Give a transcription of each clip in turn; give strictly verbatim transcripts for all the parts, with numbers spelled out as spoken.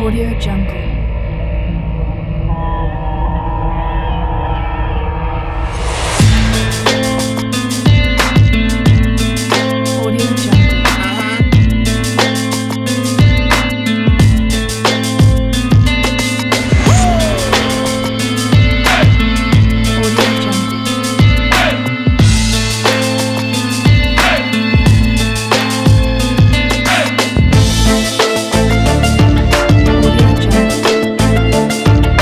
Audio Jungle. Audio Jungle. Audio Jungle. Audio Jungle.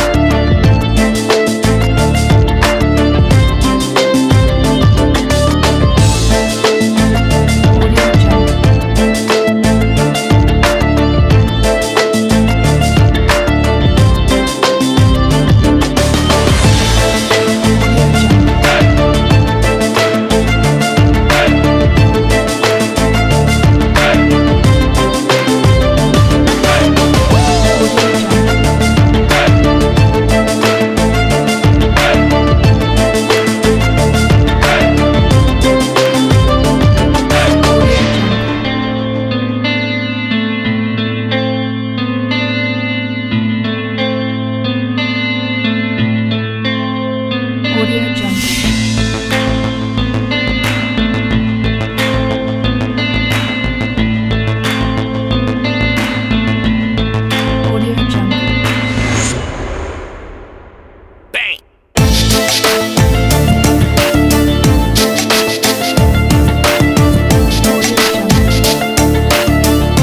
Audio Jungle. Audio Jungle. Audio Jungle. Audio Jungle. Audio Jungle. Audio Jungle. Bang! Audio Jungle.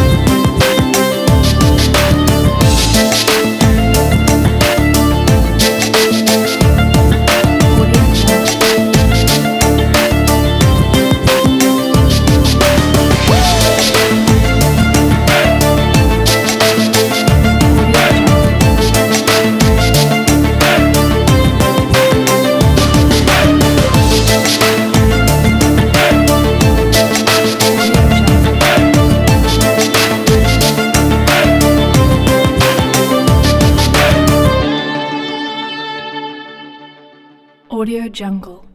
Audio Jungle. Audio Jungle. Audio Jungle. Audio Jungle.